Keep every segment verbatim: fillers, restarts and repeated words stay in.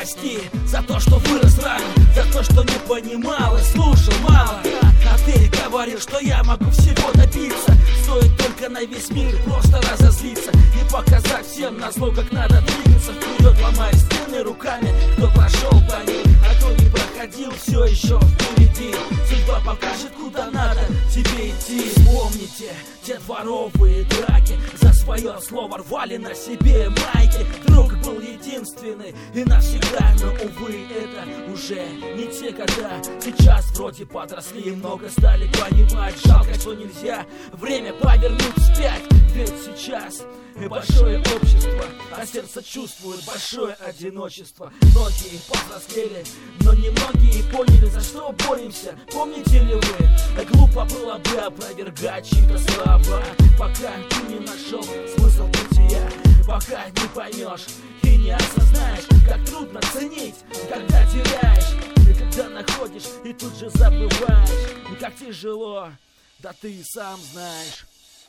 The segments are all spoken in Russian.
прости за то, что вырос рано, за то, что не понимал и слушал мало. А ты говорил, что я могу всего добиться. Стоит только на весь мир просто разозлиться и показать всем назло, как надо двигаться вперед, ломая стены руками. Кто прошел по ним, а кто не проходил, все еще впереди. Судьба покажет, куда надо тебе идти. Помните те дворовые драки, за свое слово рвали на себе майки. Друг был единственный и навсегда, но, увы, это уже не те года. Сейчас вроде подросли и много стали понимать. Жалко, что нельзя время повернуть вспять. Ведь сейчас большое общество, а сердце чувствует большое одиночество. Многие повзрослели, но немногие поняли, за что боремся. Помните ли вы? Глупо было бы опровергать чьи-то слова, пока ты не нашел смысл бытия, пока не поймешь и не осознаешь, как трудно ценить, когда теряешь, и когда находишь и тут же забываешь. Как тяжело, да ты и сам знаешь.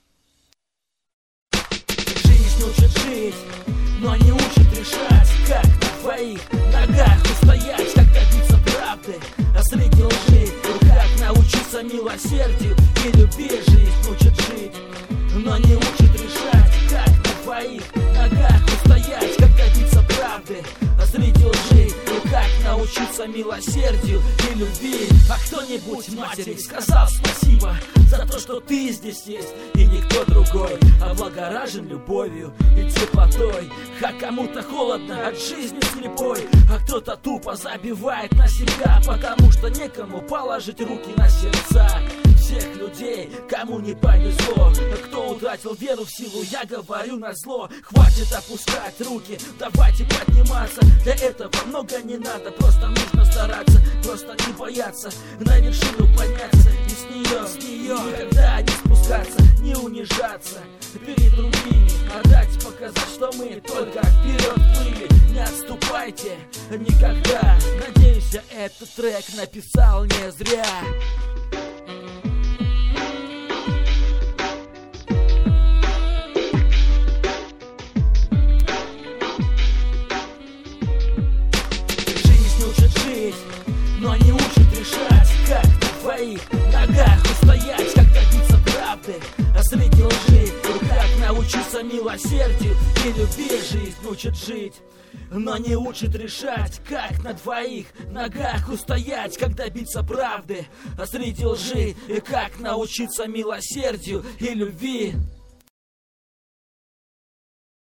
Жизнь учит жить, но не учит решать, как на твоих ногах устоять, как добиться правды, а среди лжи, как научиться милосердию и любви. Жизнь учит жить, но не учит решать, как на твоих ногах устоять, как добиться правды, а среди лжи, и как научиться милосердию и любви. А кто-нибудь матери сказал спасибо за то, что ты здесь есть, и никто другой облагоражен любовью и теплотой. А кому-то холодно от жизни слепой, а кто-то тупо забивает на себя, потому что некому положить руки на сердца всех людей, кому не повезло, кто утратил веру в силу, я говорю назло. Хватит опускать руки, давайте подниматься. Для этого много не надо, просто нужно стараться, просто не бояться на вершину подняться и с нее, с нее никогда не спускаться, не унижаться перед другими, а дать показать, что мы только вперед плыли. Не отступайте никогда. Надеюсь, я этот трек написал не зря. Но не учит решать, как на твоих ногах устоять, как добиться правды, а среди лжи, как научиться милосердию и любви. Жизнь учит жить, но не учит решать, как на твоих ногах устоять, как добиться правды, а среди лжи, и как научиться милосердию и любви.